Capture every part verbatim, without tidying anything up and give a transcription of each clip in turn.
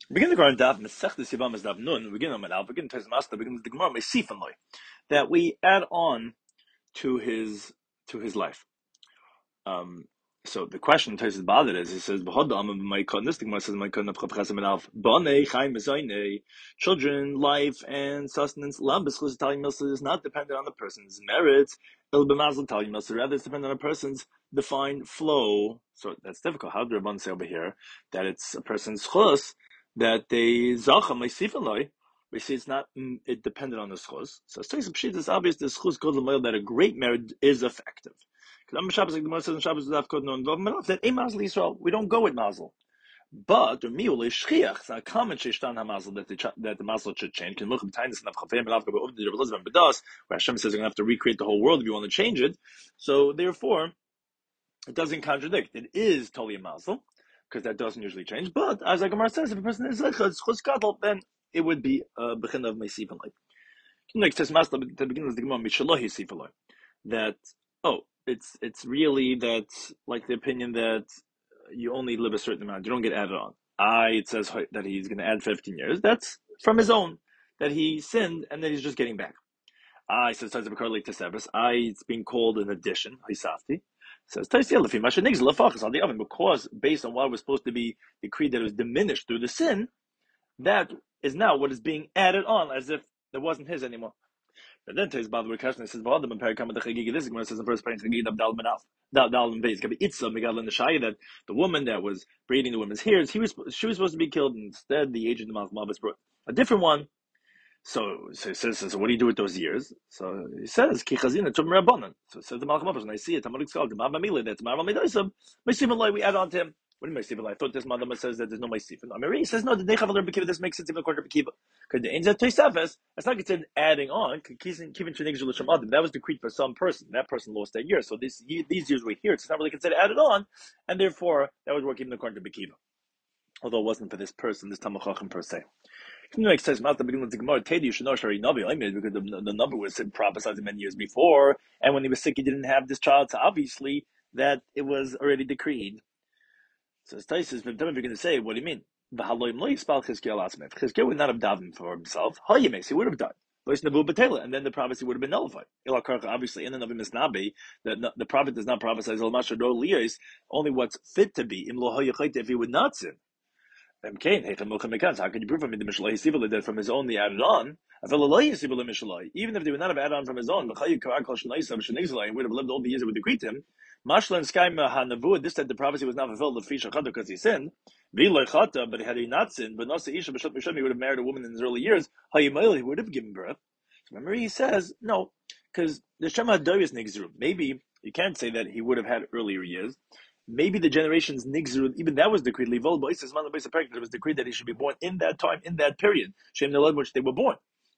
Begin the Gemara Daf Mesechtes Yevamos Daf Nun. Begin on Al. Begin Tez Master. Begin the Gemara Mesifenloy, that we add on to his to his life. Um, so the question Tez bothered is he says B'hodam my this the Gemara says my kon Chapresim Alf Bane Chaim Mezaine, children, life, and sustenance. Lam B'schus Talim Milsa is not dependent on the person's merits. Il B'mazel Talim Milsa, rather it's dependent on a person's defined flow. So that's difficult. How do Rabban say over here that it's a person's chus that they zacham leisifaloi? We see it's not it dependent on the schus. So it's it's obvious the schus goes the that a great marriage is effective. Because I'm Shabbos like the Gemara says in Shabbos no involvement that a mazel Yisrael. We don't go with mazel. But the miul is shchiach. It's not common shishtan hamazel that the that the mazel should change. Can look at tiniest enough chafim and avka be'uvdi Elizabeth bedas where Hashem says you're going to have to recreate the whole world if you want to change it. So therefore, it doesn't contradict. It is totally a mazel, because that doesn't usually change. But as the Gemara says, if a person is like chutz gadol, then it would be a bechin of meisifaloi. Next says master at the beginning of the Gemara mishalohi sifaloi, that oh, it's it's really that like the opinion that you only live a certain amount, you don't get added on. I it says that he's going to add fifteen years. That's from his own that he sinned and then he's just getting back. I says I it's being called an addition. Hisafti. Says because based on what was supposed to be decreed that it was diminished through the sin, that is now what is being added on as if it wasn't his anymore. And then says by the question says this is when it says in the first page of Dal Menaf Dal Dal and Beis Itza Megal in the Shai that the woman that was braiding the woman's hairs, he was she was supposed to be killed, and instead the agent of Malchus brought a different one. So, so he says, so what do you do with those years? So he says, Ki chazina tum rabbanan. So it says the Malchus, and I see it, Talmudic scholar, the Mabba Mila, that's Mabba Midaisam, Meisifin Loi, we add on to him. What do you mean Meisifin? I thought this Madama says that there's no Meisifin. Amiri, he says, no, the Nechav Ler Bekiva, this makes sense even according to Bekiva. Because the Einzat Toisafes, it's not considered adding on, Kivin Shenigzul L'Shem Adam. That was decreed for some person. That person lost that year. So this, these years were here. It's not really considered added on, and therefore, that would work even according to Bekiva. Although it wasn't for this person, this Talmud Chacham per se. It says, "At the beginning of the Gemara, Teddy, you should know Shari Navi." I mean, because the, the number was prophesied many years before, and when he was sick, he didn't have this child. So obviously, that it was already decreed. So as Tais says, "If you're going to say, what do you mean? Chizkiah would not have davened for himself. He would have died. And then the prophecy would have been nullified. Obviously, in the Navi Misnabi, the the prophet does not prophesy only what's fit to be. If he would not sin. How can you prove from the Mishalai Sivila that from his own they added on? Even if they would not have added on from his own, he would have lived all the years it would decree to him. Mashlan Skaima Hanavu, this said the prophecy was not fulfilled the Fisha Chata because he sinned. But had he not sinned, but Nasa Isha B'Shot Misham, he would have married a woman in his early years. He would have given birth. So remember, he says no, because the Shema Doyus Nigzru. Maybe you can't say that he would have had earlier years. Maybe the generations nigzru, even that was decreed. It was decreed that he should be born in that time, in that period, Shem Nelad, which they were born.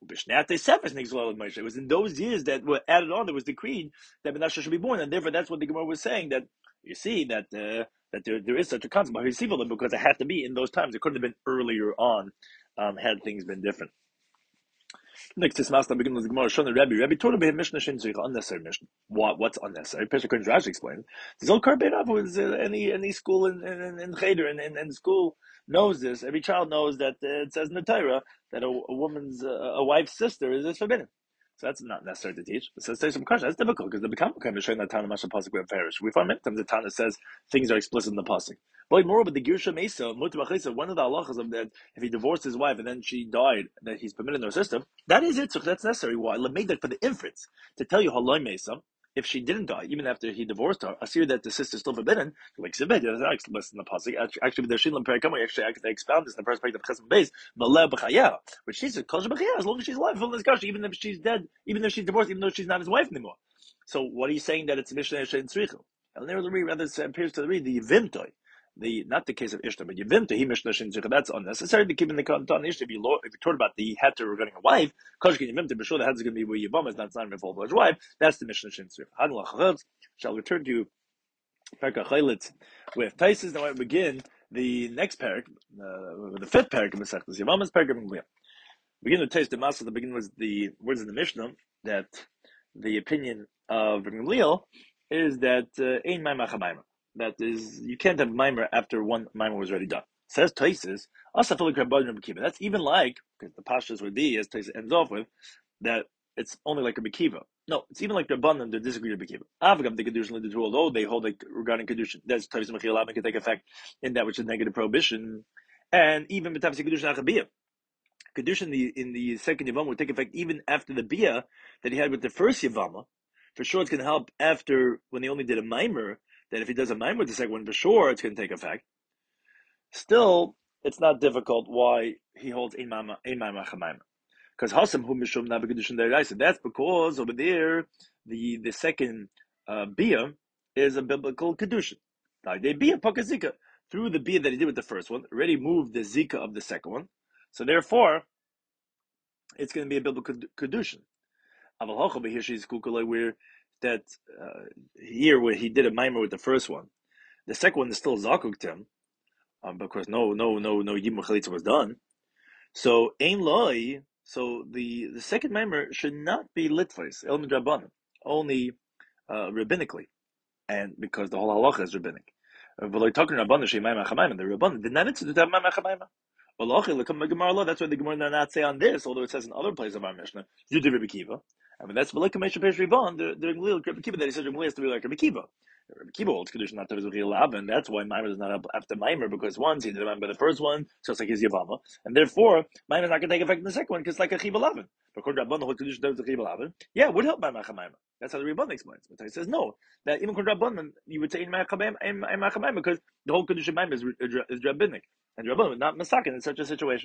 It was in those years that were added on that was decreed that Menashe should be born, and therefore that's what the Gemara was saying. That you see that uh, that there, there is such a concept because it had to be in those times. It couldn't have been earlier on, um, had things been different. Next is Master begins with the Gemara. Shon Rabbi. Rabbi told him Mishnah Shin unnecessary Mishnah. What? What's unnecessary? Pesach couldn't Rashi explain. Zolkar Beirav was uh, any any school in in in Cheder and in, in, in school knows this. Every child knows that uh, it says in the Torah that a, a woman's uh, a wife's sister is, is forbidden. So that's not necessary to teach. But so say some question. That's difficult because the become kind of showing that Tana Masha Pasuk we have perish. We find many times the Tana says things are explicit in the Pasuk. But moreover, the Girsha Mesa, Mutbachesa, one of the halachas of that, if he divorced his wife and then she died, that he's permitted in her system, that is it. So that's necessary. Why? Made that for the inference to tell you Haloi Mesa. If she didn't die, even after he divorced her, I see that the sister is still forbidden. Like Sibed, that's not explicit in the pasuk. Actually, the Shilam Perikam, we actually they expound this in the first page of Chesam Beis, Maleh B'chaya, which she said, Kol B'chaya, as long as she's alive, full discussion, even if she's dead, even if she's divorced, even though she's not his wife anymore. So, what are you saying that it's Mishnah Shein Tzrichel? And there, rather, it appears to read the Yivimtoi. The not the case of Ishtar, but Yivimta, he Mishnah Shein Tzrichel. That's unnecessary to keep in the Kantan Ishtar. If you if you talk about the heter regarding a wife, Koshkin Yivimta, be sure the heter is going to be where Yivam is not signing for his wife. That's the Mishnah Shein Tzrichel. Shall return to Perka Chaylit with Taisis. Now I begin the next parak, uh, the fifth parak of Masechtas Yevamos, parak of Gemara. Begin to taste the Masa. The beginning was the words in the Mishnah that the opinion of Gamliel is that uh, ein maimer chamaymer. That is, you can't have maimer after one maimer was already done. Says Taisis, that's even like, because the Pashas with D, as Taisis ends off with, that it's only like a Bekiva. No, it's even like the Rabbanim that disagree with Bekiva. Avagam the Kedushin Liddu, although they hold like regarding Kedushin, that's Taisis Mechil Abin can take effect in that which is negative prohibition, and even B'Tavsi Kedushin Achabiyah. Kedushin in the, in the second Yavama would take effect even after the Bia that he had with the first Yavama. For sure, it's going to help after when they only did a mimer. That if he does a mimer with the second one, for sure, it's going to take effect. Still, it's not difficult why he holds ein mama ein mama chamaima. Because hasam hu mishum na b'kedushin deraisa. That's because over there the the second uh, bia is a biblical kedushin. Like they bia pakazika through the bia that he did with the first one already moved the zika of the second one. So therefore, it's going to be a biblical kedushin. Aval hocha here she's kukulay where that uh, here where he did a mimer with the first one, the second one is still zakuk to him. Um, because no, no, no, no Yibum Chalitza was done. So Ein Loi, so the, the second mimer should not be Litvais, El Midrabanan, only uh, rabbinically, and because the whole halacha is rabbinic. But like talking Rabbanan, Shei Maimah Chamayim, the Rabbanan did not institute to have Maimah Chamayim. Well, that's why the Gemara does not say on this, although it says in other places of our Mishnah, you do Rabbi Kiva. I mean, that's like a Mesha Pesh Ribbon, the Rabbi Kiva that he says Rabbi has to be like Rabbi Kiva. Rabbi Kiva holds Kedushin not to be Lab, and that's why Maimer does not have after Maimer, because once he did Maimer by the first one, so it's like his Yavama, and therefore Maimer is not going to take effect in the second one because it's like a Chiva Lavin. According to Rabban, the whole Kedushin does the Chiva Lavin. Yeah, it would help Maimer Chamayim. That's how the Rabban explains. But he says no, that even according to Rabban, you would say in Maimer Chamayim because the whole Kedushin Maimer is, is rabbinic, and Rabban would not masakin in such a situation.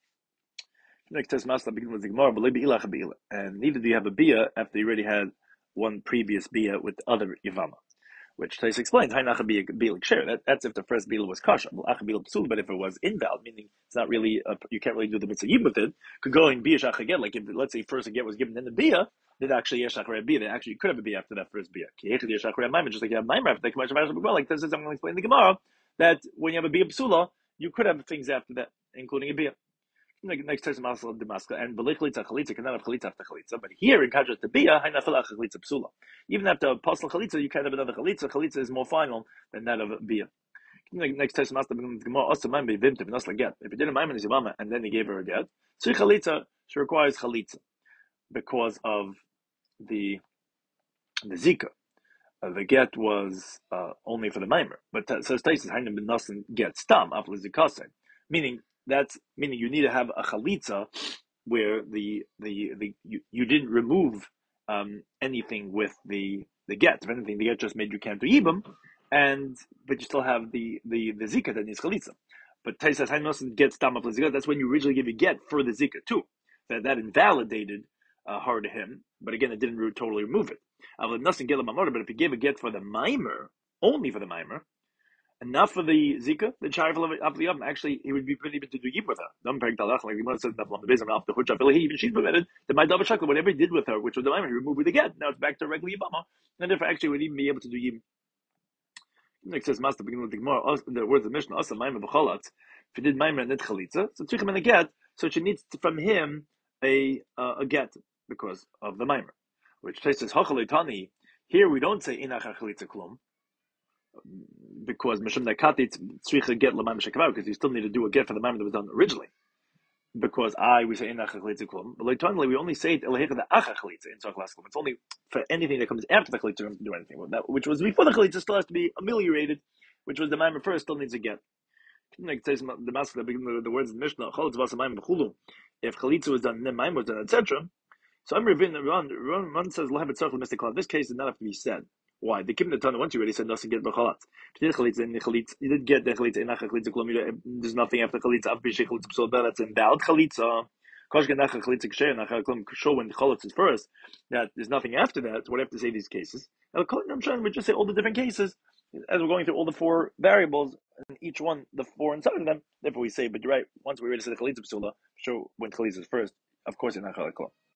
Next test master begins with the Gemara, and neither do you have a bia after you already had one previous bia with the other Yavama. Which Tais explains, that, that's if the first bila was kasha. But if it was invalid, meaning it's not really, a, you can't really do the mitzvah with it, could go in bia shachaged, like if, let's say, first a get was given in the bia, then actually yeshachre bia, then actually you could have a bia after that first bia. Just like you have maimer after that, like this is, I'm going to explain in the Gemara, that when you have a bia psula, you could have things after that, including a bia. Next time, Masal of Damascus and Belichlitza Chalitza cannot have Chalitza after Chalitza, but here in Kajat the Bia, Hainafala Chalitza Psula. Even after Apostle Chalitza, you can't have another Chalitza. Chalitza is more final than that of Bia. Next time, Masal begins Gemara also man be vimtiv not like get. If you did a Maimon is Yamama and then he gave her a get, so Chalitza she requires Chalitza because of the the Zika. Uh, the get was uh, only for the Maimer, but uh, says Taisus Hainam ben Nasan get stam after Zikase, meaning. That's meaning you need to have a chalitza where the the, the you, you didn't remove um, anything with the the get. If anything, the get just made you can't do yibum, and but you still have the the the zika that needs chalitza. But Taisas Hainosan gets tam of the zika. That's when you originally give a get for the zika too. That that invalidated uh, her to him, but again, it didn't totally remove it. But if you gave a get for the mimer, only for the mimer. Enough for the Zika, the child of the oven. Actually, he would be permitted to do yib with her. Don't break the like the one says that on the base of the Hucha. Even she's permitted. The my double chocolate, whatever he did with her, which was the mimer, he removed with the get. Now it's back to regular yibama, and therefore actually would even be able to do yib. Next says master begin with the Gemara. The words of the Mishnah. Also mimer b'cholatz. If he did mimer and then chalitza, so tzrichim and a get. So she needs to, from him a uh, a get because of the mimer, which says hachalei. Here we don't say inach chalitza klum. Because Mishum Nekati Tzricha get Lamaim Shekavav, because you still need to do a get for the Maim that was done originally. Because I, we say in Achachalitza Klum, but like we only say it Elaheka the Achachalitza in Tzach Klum. It's only for anything that comes after the Chalitza to do anything with that, which was before the Chalitza still has to be ameliorated, which was the Maim first still needs a get. Like it says the Master that begins the words of the Mishnah, Chalitza Vasamayim B'chulu, if Chalitza was done, then Maim was done, et cetera. So I'm reviewing the Ron, Ron says Lahabit Tzach Mystic Klum. This case does not have to be said. Why? The Kim Tana once you already said nothing get b'chalatz. You did get the chalitza in chalitza klum. There's nothing after chalitza. Af b'shei chalitza psul. That's invalid chalitza. Kosh get nachal chalitza ksher nachal klum. Show when the chalitza is first. That there's nothing after that. So what do I have to say these cases? I'm trying to just say all the different cases as we're going through all the four variables and each one the four inside of them. Therefore we say, but you're right. Once we already said the chalitza psula, show when chalitza is first. Of course, in nachal klum.